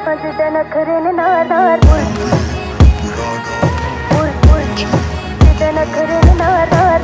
जिदा नखरे ने नार नार जिदा नखरे ने नार नार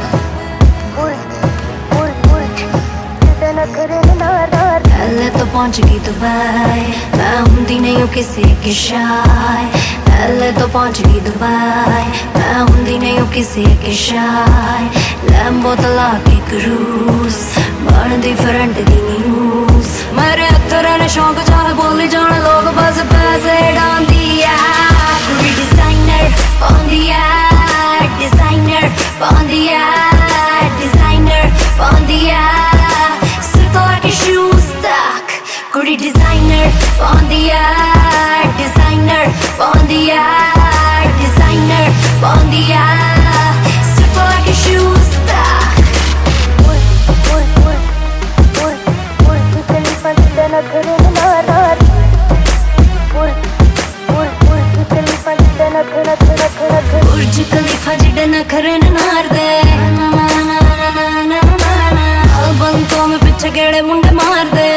जिदा नखरे ने नार नार। पहले तो पहुंच गई दुबई, मैं हुंदी नहीं हूँ किसी की शाय। पहले तो पहुंच गई दुबई, मैं हुंदी नहीं हूँ किसी की शाय। लैम्बो तला के क्रूज बनदी फ्रंट दी न्यूज। मेरे अत्तरे ने शौक चाहे बोली जाने लोग बस पैसे डांदी है। पूरी डिजाइनर पांदी है, डिजाइनर पांदी है, डिजाइनर पांदी है। सिर्फ लाके शूज तक कुड़ी डिजाइनर पांदी है, डिजाइनर पांदी है, डिजाइनर पांदी है। सिर्फ लाके शूज तक नखरे ने नार नार बुर्ज खलीफा जिडे नखरे ने नार दे। बंतों में पीछे गेड़े मुंडे मार दे।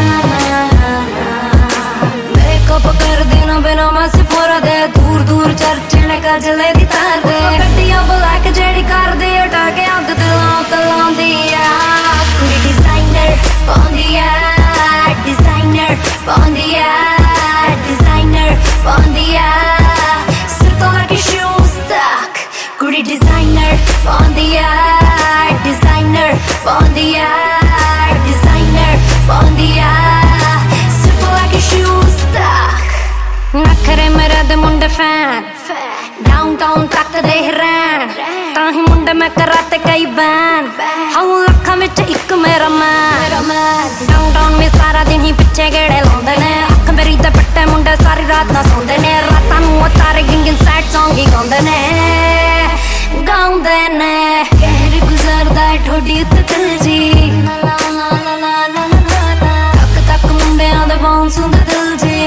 मेकअप कर देना बिना मैं सिफोरा दे। दूर दूर चर्चे ने काजले दी तार दे। गड्डियां ब्लैक जेड़ी कर दे उठा के अग तलांदी है। कुड़ी डिजाइनर पांदी है, डिजाइनर पांदी है, डिजाइनर पांदी है। सिर तो लाके शूज तक कुड़ी डिजाइनर पांदी है, डिजाइनर पांदी है, डिजाइनर पांदी है। सिर तो लाके शूज तक नखरे मेरे दे मुंडे फैन डाउनटाउन तक दे रैन। ताही मुंडे मैं कराते कई बैन हाउ अखा विच इक मेरा मैन। डाउनटाउन में सारा दिन ही पिछे गेड़े लाउंदे ने। अख मेरी ते पट्टे मुंडे सारी रात ना सौंदे ने। रातां नूं ओ तारे गिंगिन सैड सॉन्ग ही गाउंदे ने गाउंदे ने। कहर गुजरदा है ठोडी उत्ते दिल जी। तक तक मुंडियां दे बाउंस हुंदे दिल जी।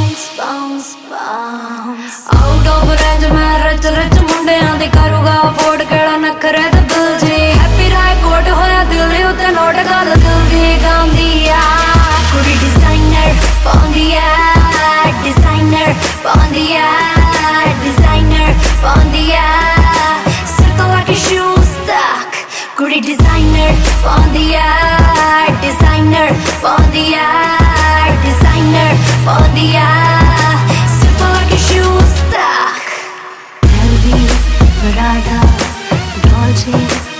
आउट ऑफ रेंज मैं रच रच मुंडियां दी करूगा अफोर्ड केड़ा नखरे दे बिल जी। हैप्पी राय कोट होया दिल उत्ते नोट गल दिल दी गांदी आ। कुड़ी डिजाइनर पांदी है, डिजाइनर पांदी है, डिजाइनर पांदी है। सिर तो लाके शूज तक कुड़ी डिजाइनर पांदी है, डिजाइनर पांदी है, डिजाइनर पांदी है। सिर तो लाके शूज तक। Healthy paratha Dolce